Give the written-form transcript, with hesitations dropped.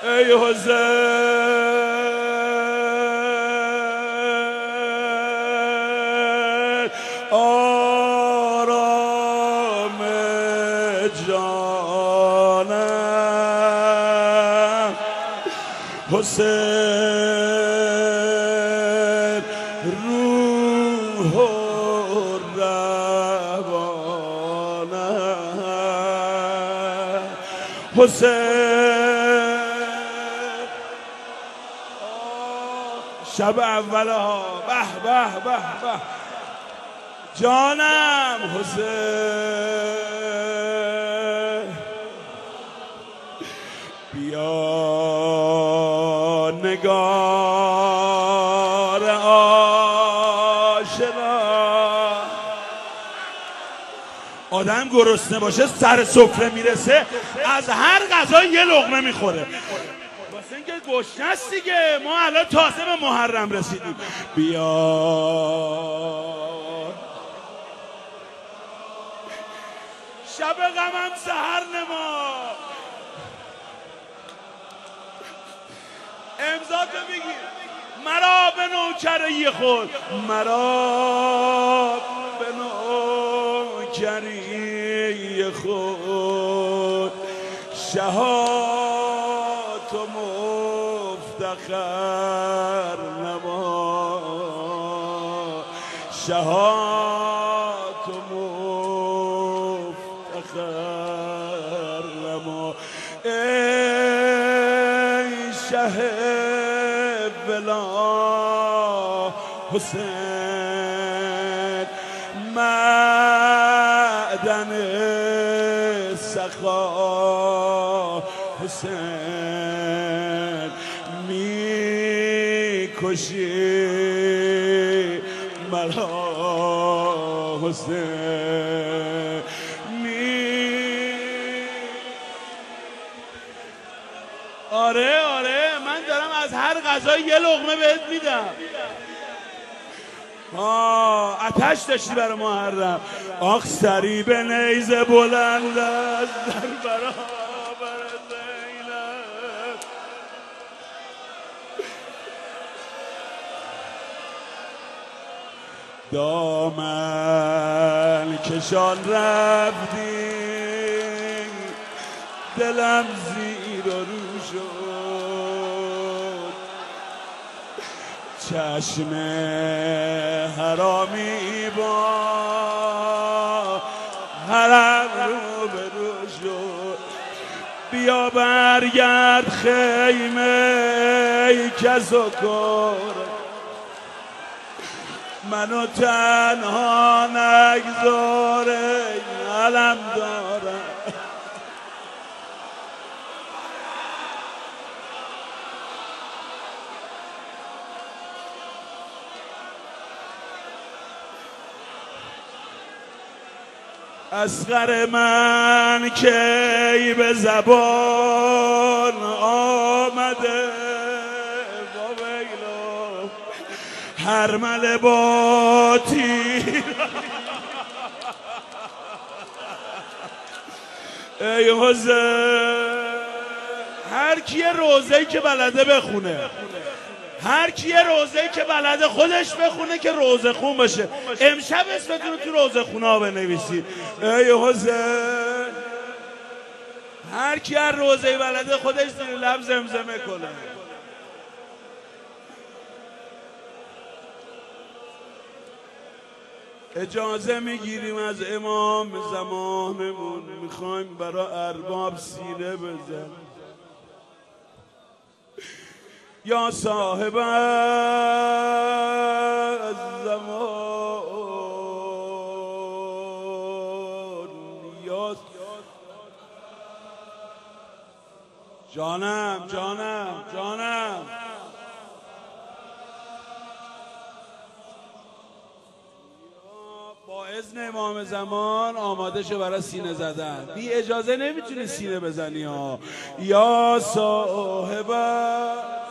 ای حسین آرام جانم، حسین روح و روانم، حسین شب اول ها به به به به جانم، حسین بیا نگار آشنا. آدم گرسنه باشه سر سفره میرسه از هر غذا یه لقمه میخوره، واسه اینکه گشنه است دیگه. ما الان تازه به محرم رسیدیم. بیا شب غمم سحر نما، امضاتو بگیر. مرا به نوکری خود، مرا به نوکری خود، شهات و مفتخر نما، شهات و مفتخر نما. ای شه بلا حسین معدن سخا، حسین میکشی مرا، حسین آره من دارم از هر غذای یه لقمه بهت میدم. آتش داشتی برای محرم. آخ سری به نیزه بلند است در برابر زینب، دامن کشان رفتی دلم زیر و رو شد، چشم حرامی با حرم رو به رو شد. بیا برگرد خیمه کس و کار، منو تنها نگذاره علم دارم. اصغر من کی به زبان آمده، با ویلو هرمله با تیر. ای حسین هر کی روزه‌ای که بلده بخونه، هر کی روزه‌ای که بلده خودش بخونه که روزه خون باشه. امشب اسمتون رو تو روزه خونه ها بنویسید. ای حسین هر کی هر روزه‌ای بلده خودش زیر لب زمزمه کنه. اجازه میگیریم از امام زمانمون، میخوایم برای ارباب سینه بزنیم. یا صاحب الزمان، یا جانم با اذن امام زمان آماده شو برای سینه زدن. بی اجازه نمیتونی سینه بزنی ها. یا صاحب